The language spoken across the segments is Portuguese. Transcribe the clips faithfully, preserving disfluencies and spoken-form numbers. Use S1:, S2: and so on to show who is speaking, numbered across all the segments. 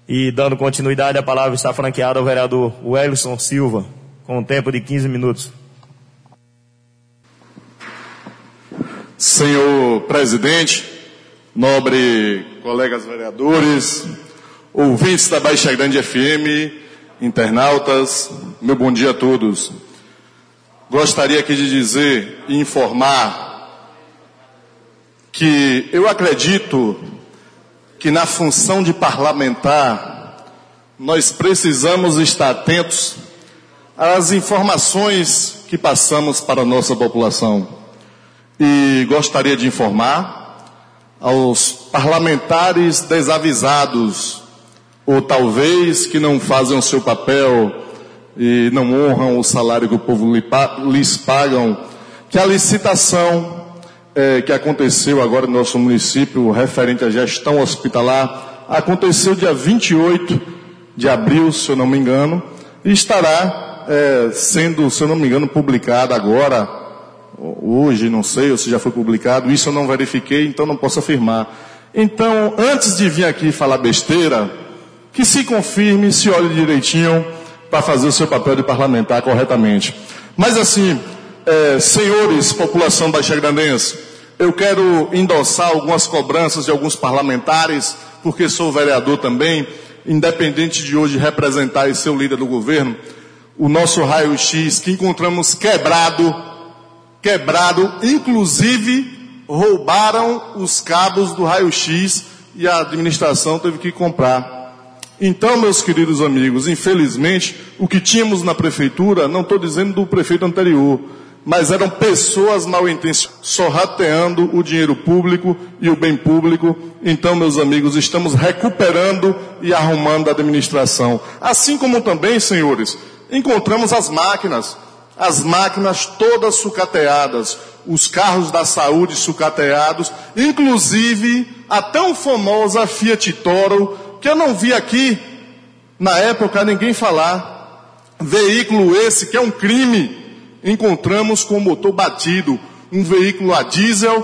S1: E dando continuidade, a palavra está franqueada ao vereador Wellington Silva, com um tempo de quinze minutos.
S2: Senhor presidente, nobre colegas vereadores, ouvintes da Baixa Grande F M, internautas, meu bom dia a todos. Gostaria aqui de dizer e informar que eu acredito que na função de parlamentar nós precisamos estar atentos às informações que passamos para a nossa população. E gostaria de informar aos parlamentares desavisados, ou talvez que não fazem o seu papel e não honram o salário que o povo lhes pagam, que a licitação é, que aconteceu agora no nosso município, referente à gestão hospitalar, aconteceu dia vinte e oito de abril, se eu não me engano, e estará é, sendo, se eu não me engano, publicada agora, hoje, não sei, ou se já foi publicado, isso eu não verifiquei, então não posso afirmar. Então, antes de vir aqui falar besteira, que se confirme, se olhe direitinho para fazer o seu papel de parlamentar corretamente. Mas assim, é, senhores, população baixagrandense, eu quero endossar algumas cobranças de alguns parlamentares, porque sou vereador também, independente de hoje representar e ser o líder do governo, o nosso raio-x que encontramos quebrado, quebrado, inclusive roubaram os cabos do raio-x e a administração teve que comprar. Então, meus queridos amigos, infelizmente, o que tínhamos na prefeitura, não estou dizendo do prefeito anterior, mas eram pessoas mal intencionadas, sorrateando o dinheiro público e o bem público. Então, meus amigos, estamos recuperando e arrumando a administração. Assim como também, senhores, encontramos as máquinas, as máquinas todas sucateadas, os carros da saúde sucateados, inclusive a tão famosa Fiat Toro, que eu não vi aqui, na época, ninguém falar. Veículo esse que é um crime, encontramos com o motor batido, um veículo a diesel,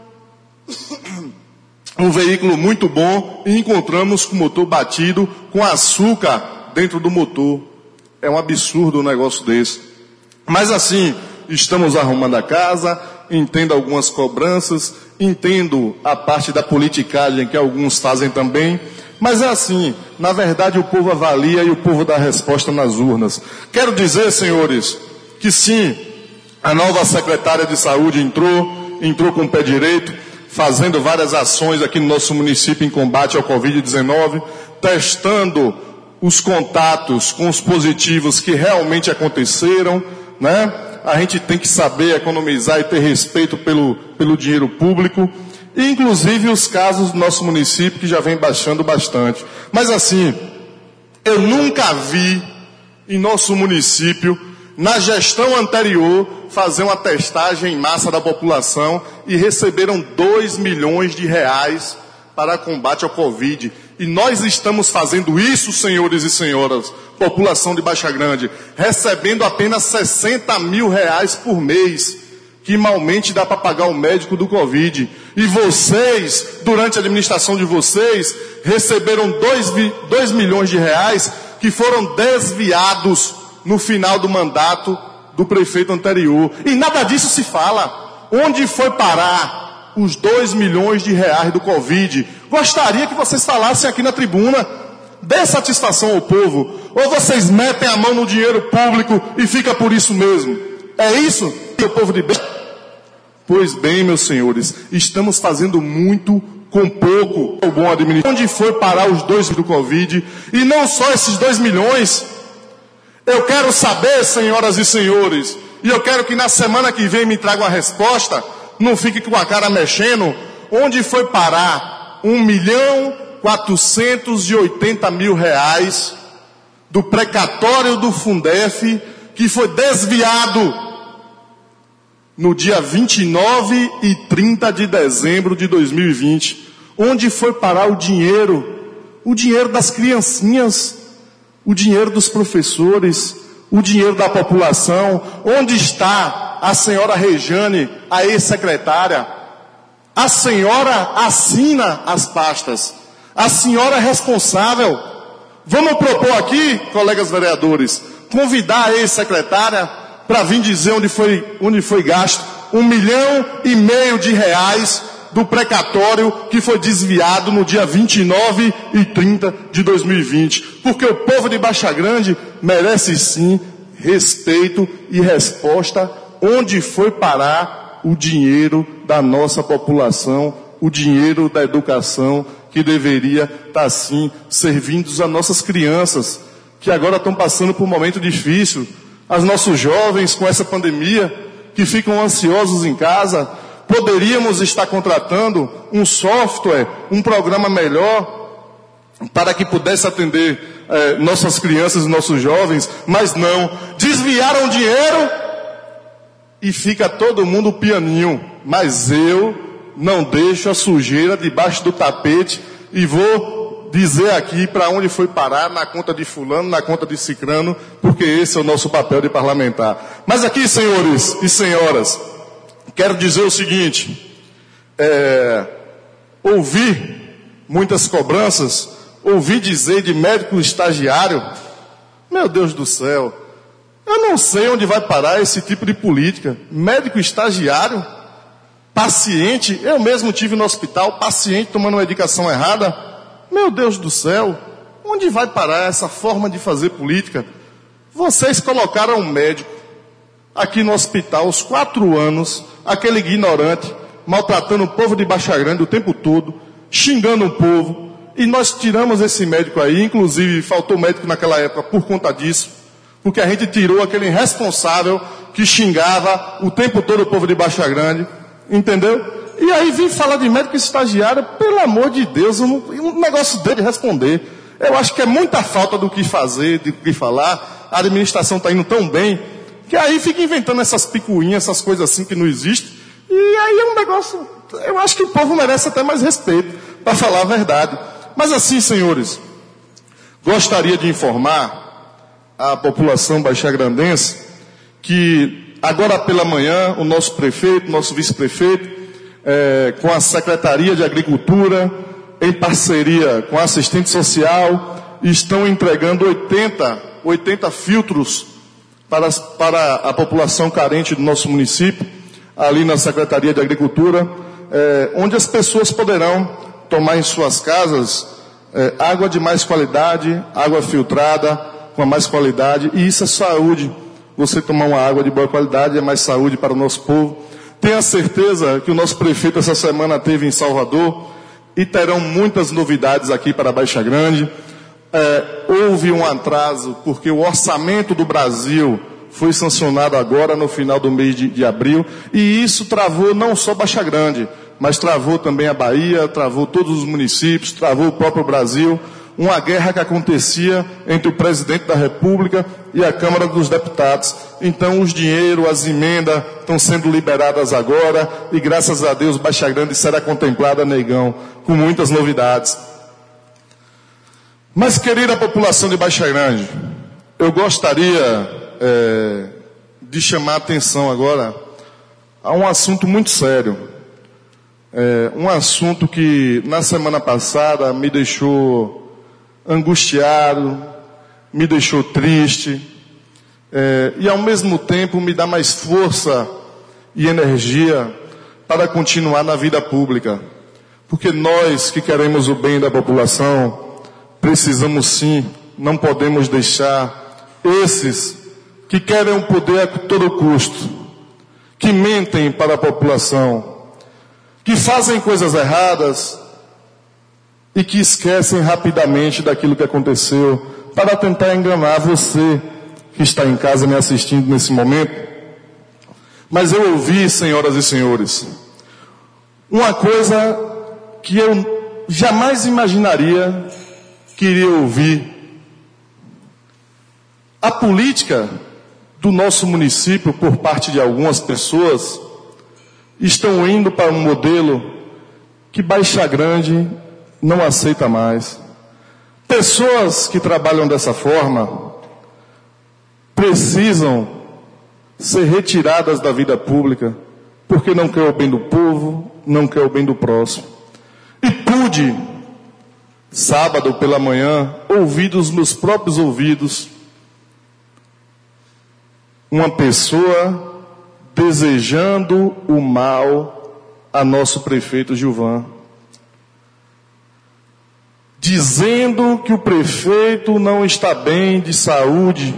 S2: um veículo muito bom, e encontramos com o motor batido, com açúcar dentro do motor. É um absurdo um negócio desse. Mas assim, estamos arrumando a casa, entendo algumas cobranças, entendo a parte da politicagem que alguns fazem também, mas é assim, na verdade o povo avalia e o povo dá resposta nas urnas. Quero dizer, senhores, que sim, a nova secretária de saúde entrou, entrou com o pé direito, fazendo várias ações aqui no nosso município em combate ao covid dezenove, testando os contatos com os positivos que realmente aconteceram, né? A gente tem que saber economizar e ter respeito pelo, pelo dinheiro público, e inclusive os casos do nosso município que já vem baixando bastante. Mas assim, eu nunca vi em nosso município, na gestão anterior, fazer uma testagem em massa da população e receberam dois milhões de reais para combate ao Covid. E nós estamos fazendo isso, senhores e senhoras, população de Baixa Grande, recebendo apenas sessenta mil reais por mês, que malmente dá para pagar o médico do Covid. E vocês, durante a administração de vocês, receberam dois milhões de reais que foram desviados no final do mandato do prefeito anterior. E nada disso se fala. Onde foi parar os dois milhões de reais do Covid? Gostaria que vocês falassem aqui na tribuna. Dê satisfação ao povo. Ou vocês metem a mão no dinheiro público e fica por isso mesmo. É isso que o povo de bem... Pois bem, meus senhores, estamos fazendo muito com pouco. O bom administrador. Onde foi parar os dois do Covid? E não só esses dois milhões. Eu quero saber, senhoras e senhores, e eu quero que na semana que vem me traga uma resposta, não fique com a cara mexendo, onde foi parar um milhão quatrocentos e oitenta mil reais do precatório do Fundef, que foi desviado no dia vinte e nove e trinta de dezembro de dois mil e vinte. Onde foi parar o dinheiro? O dinheiro das criancinhas, o dinheiro dos professores, o dinheiro da população. Onde está a senhora Rejane, a ex-secretária? A senhora assina as pastas. A senhora é responsável. Vamos propor aqui, colegas vereadores, convidar a ex-secretária para vir dizer onde foi, onde foi gasto um milhão e meio de reais do precatório que foi desviado no dia vinte e nove e trinta de dois mil e vinte. Porque o povo de Baixa Grande merece sim respeito e resposta onde foi parar o dinheiro da nossa população, o dinheiro da educação que deveria estar sim servindo as nossas crianças, que agora estão passando por um momento difícil, os nossos jovens com essa pandemia, que ficam ansiosos em casa. Poderíamos estar contratando um software, um programa melhor, para que pudesse atender eh, nossas crianças e nossos jovens, mas não, desviaram dinheiro e fica todo mundo pianinho. Mas eu não deixo a sujeira debaixo do tapete e vou dizer aqui para onde foi parar, na conta de fulano, na conta de cicrano, porque esse é o nosso papel de parlamentar. Mas aqui, senhores e senhoras, quero dizer o seguinte, é, ouvi muitas cobranças, ouvi dizer de médico estagiário, meu Deus do céu, eu não sei onde vai parar esse tipo de política. Médico estagiário, paciente, eu mesmo tive no hospital, paciente tomando uma medicação errada, meu Deus do céu, onde vai parar essa forma de fazer política? Vocês colocaram um médico aqui no hospital, os quatro anos, aquele ignorante, maltratando o povo de Baixa Grande o tempo todo, xingando o povo, e nós tiramos esse médico aí, inclusive faltou médico naquela época por conta disso, porque a gente tirou aquele irresponsável que xingava o tempo todo o povo de Baixa Grande, entendeu? E aí vim falar de médico estagiário, pelo amor de Deus, um negócio dele responder. Eu acho que é muita falta do que fazer, do que falar, a administração está indo tão bem, que aí fica inventando essas picuinhas, essas coisas assim que não existem, e aí é um negócio, eu acho que o povo merece até mais respeito, para falar a verdade. Mas assim, senhores, gostaria de informar a população baixagrandense que agora pela manhã o nosso prefeito, nosso vice-prefeito, é, com a Secretaria de Agricultura, em parceria com a assistente social, estão entregando oitenta, oitenta filtros para, para a população carente do nosso município, ali na Secretaria de Agricultura, é, onde as pessoas poderão tomar em suas casas é, água de mais qualidade, água filtrada com mais qualidade, e isso é saúde. Você tomar uma água de boa qualidade é mais saúde para o nosso povo. Tenha certeza que o nosso prefeito essa semana esteve em Salvador e terão muitas novidades aqui para Baixa Grande. É, houve um atraso porque o orçamento do Brasil foi sancionado agora no final do mês de, de abril, e isso travou não só Baixa Grande, mas travou também a Bahia, travou todos os municípios, travou o próprio Brasil. Uma guerra que acontecia entre o presidente da República e a Câmara dos Deputados. Então os dinheiros, as emendas estão sendo liberadas agora, e graças a Deus Baixa Grande será contemplada, negão, com muitas novidades. Mas, querida população de Baixa Grande, eu gostaria é, de chamar a atenção agora a um assunto muito sério. É, um assunto que na semana passada me deixou angustiado, me deixou triste, é, e ao mesmo tempo me dá mais força e energia para continuar na vida pública. Porque nós que queremos o bem da população, precisamos sim, não podemos deixar esses que querem o poder a todo custo, que mentem para a população, que fazem coisas erradas e que esquecem rapidamente daquilo que aconteceu para tentar enganar você que está em casa me assistindo nesse momento. Mas eu ouvi, senhoras e senhores, uma coisa que eu jamais imaginaria que iria ouvir. A política do nosso município, por parte de algumas pessoas, estão indo para um modelo que Baixa Grande não aceita mais. Pessoas que trabalham dessa forma precisam ser retiradas da vida pública, porque não quer o bem do povo, não quer o bem do próximo. E pude sábado pela manhã, ouvi dos meus próprios ouvidos uma pessoa desejando o mal a nosso prefeito Gilvan, dizendo que o prefeito não está bem de saúde,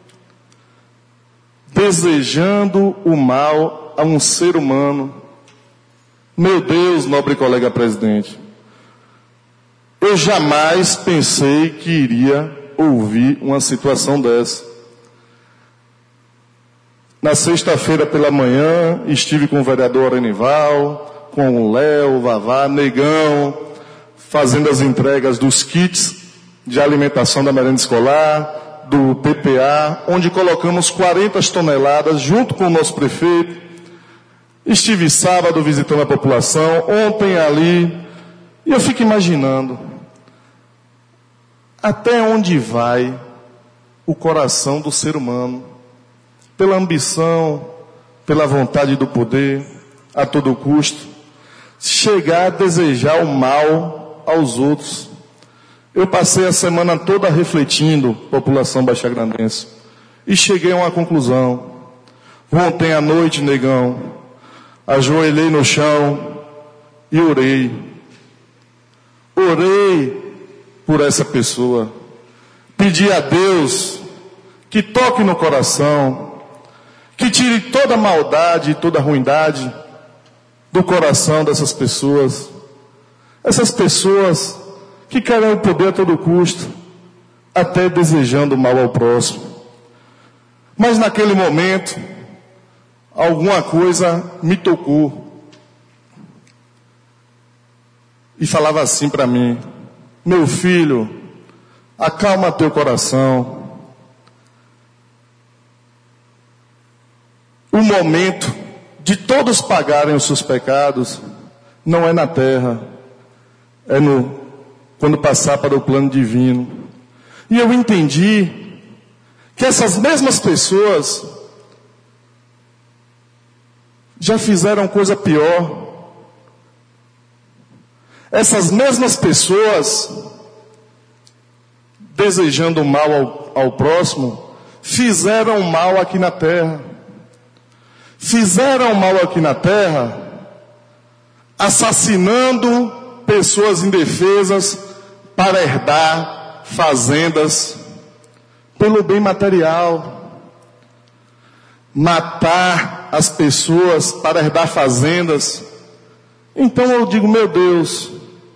S2: desejando o mal a um ser humano. Meu Deus, nobre colega presidente, eu jamais pensei que iria ouvir uma situação dessa. Na sexta-feira pela manhã, estive com o vereador Arenival, com o Léo, o Vavá, Negão, fazendo as entregas dos kits de alimentação da merenda escolar, do P P A, onde colocamos quarenta toneladas junto com o nosso prefeito. Estive sábado visitando a população, ontem ali, e eu fico imaginando até onde vai o coração do ser humano, pela ambição, pela vontade do poder, a todo custo, chegar a desejar o mal aos outros. Eu passei a semana toda refletindo, população baixagrandense, e cheguei a uma conclusão. Ontem à noite, Negão, ajoelhei no chão e orei. Orei por essa pessoa. Pedi a Deus que toque no coração, que tire toda a maldade e toda a ruindade do coração dessas pessoas. Essas pessoas que querem o poder a todo custo, até desejando o mal ao próximo. Mas naquele momento, alguma coisa me tocou. E falava assim para mim: meu filho, acalma teu coração. O momento de todos pagarem os seus pecados não é na terra, é no, quando passar para o plano divino. E eu entendi que essas mesmas pessoas já fizeram coisa pior. Essas mesmas pessoas, desejando mal ao, ao próximo, fizeram mal aqui na terra. Fizeram mal aqui na terra, assassinando pessoas indefesas para herdar fazendas pelo bem material. Matar as pessoas para herdar fazendas. Então eu digo, meu Deus,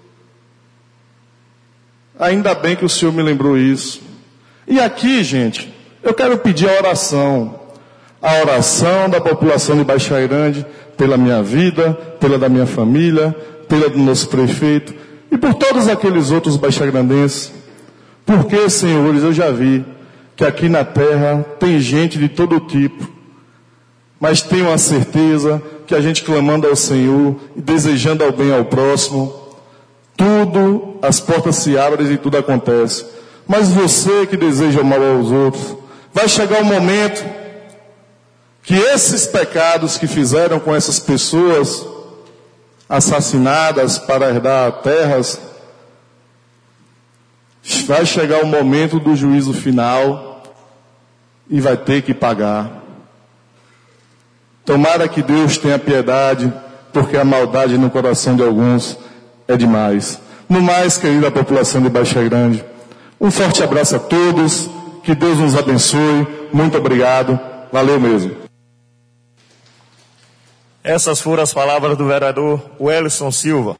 S2: ainda bem que o Senhor me lembrou isso. E aqui, gente, eu quero pedir a oração. A oração da população de Baixagrande, pela minha vida, pela da minha família, pela do nosso prefeito e por todos aqueles outros baixagrandenses. Porque, senhores, eu já vi que aqui na terra tem gente de todo tipo, mas tenho a certeza que a gente clamando ao Senhor e desejando ao bem ao próximo, tudo, as portas se abrem e tudo acontece. Mas você que deseja o mal aos outros, vai chegar um momento que esses pecados que fizeram com essas pessoas assassinadas para herdar terras, vai chegar o momento do juízo final e vai ter que pagar. Tomara que Deus tenha piedade, porque a maldade no coração de alguns é demais. No mais, querida população de Baixagrande, um forte abraço a todos, que Deus nos abençoe, muito obrigado, valeu mesmo.
S1: Essas foram as palavras do vereador Wellington Silva.